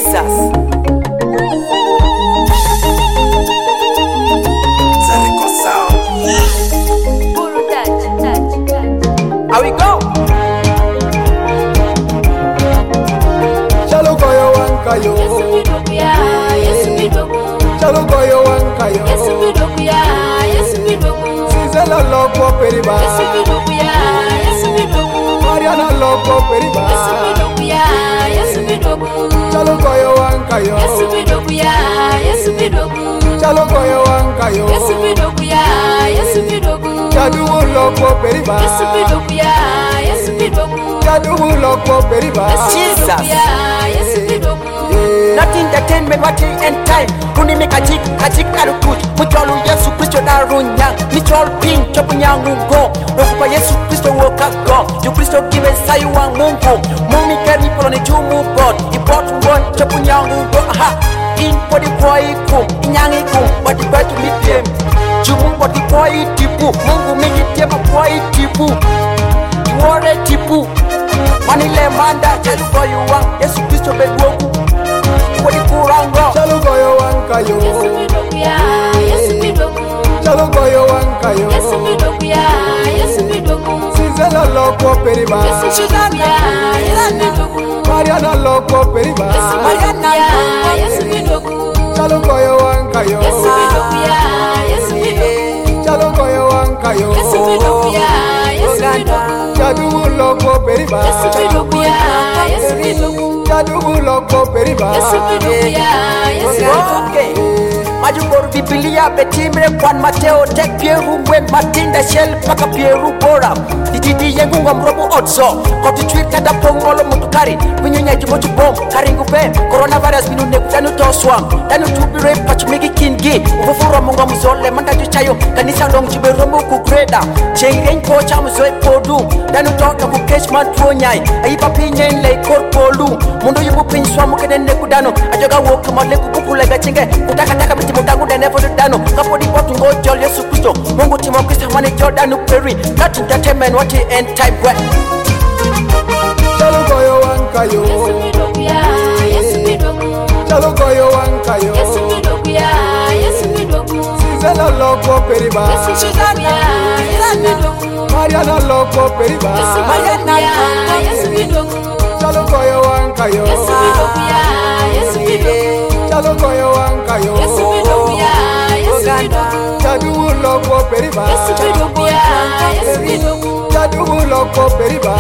Jesus. How we go? Chalo goyo wankayo. Chalo goyo wankayo. Sizela loko periba. Mariana loko periba. Chalo goyo wankayo. Chalo goyo wankayo. Jadu loko periba. Jadu loko periba. Jesus. Not entertainment, what in time. Kuni make a jig arukuj. Mucholu Yesu Christo darunya. Michol pin chopunyangu go. Rokupa Yesu Christo woka go. You Christo give sayu wang mungu. Mumi keri poloni jumu god. Ipot one chopunyangu go. Aha. In body boy kum. Inyangi kum. But the boy to meet them. Jumu body boy tipu. Mungu mingi tema boy tipu. Iwore tipu. Manile manda. Jelu go you wang. Yesu Christo bedwoku. Chalo goyo wankayo. Chalo goyo wankayo. Sizela loko periba. Mariana loko periba. Chalo goyo wankayo. Chalo goyo wankayo. Jadu loko periba. Jadu loko periba. Okay. Majukor Biblia betimre Juan Mateo tek Pieru wen Matinda Shell paka Pieru bora Didi yengu ngomrobu otso Kotu Twitter da pongolo mutukari Winyunya jumotu bom Karingu pe Coronavirus minu nekutanu toswam Tanu tubire pachumigi kingi Ufufuro mungo mzole Manda juchayo Kanisa long jiberomu kugreda Chengen kocha mzoe podu Tanu toka kukeshman tuonyai Aipa pinyen lei korpolu Mundu yubu pinswa mukene nekudano Ajoga woka maleku kukulega chinge Kutaka mutangu dane for the dano kapodi potu ngojo Yesu Kristo Mungu timo Kristo mani Jordan Perry not entertainment what he end time what Chalo goyo wankayo. Chalo goyo wankayo. Sizela loko periba. Mariana loko periba. Chalo goyo wankayo. Chalo goyo wankayo. Jadu loko periba. Jadu loko periba.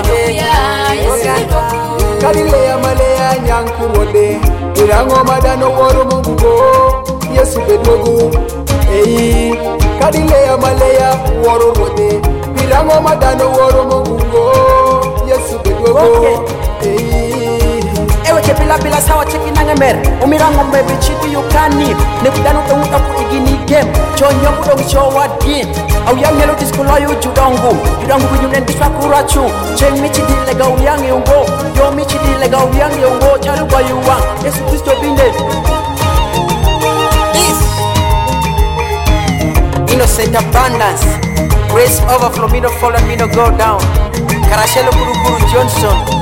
Kalilea malea nyankurode. Irango madano woro mungugo. Yesu bedwogu. Ei. Kalilea malea woro rode. Irango madano woro mungugo. Yesu bedwogu. Ei. Ewe kepila bila sawa cheki nangemer Umirango mbebe chidi yukani Nekudano temuta ku igini game Chonyo kudong showa din Au yang yelo diskulo yu judangu Judangu binyunen diswa kurachu Cheng michi di lega uyang yungo Yo michi di lega uyang yungo Chalu kwa yuwang Yesu Kristo binde This Innocent abundance Grace overflow me no fall and me no go down Karashelo Kuru Johnson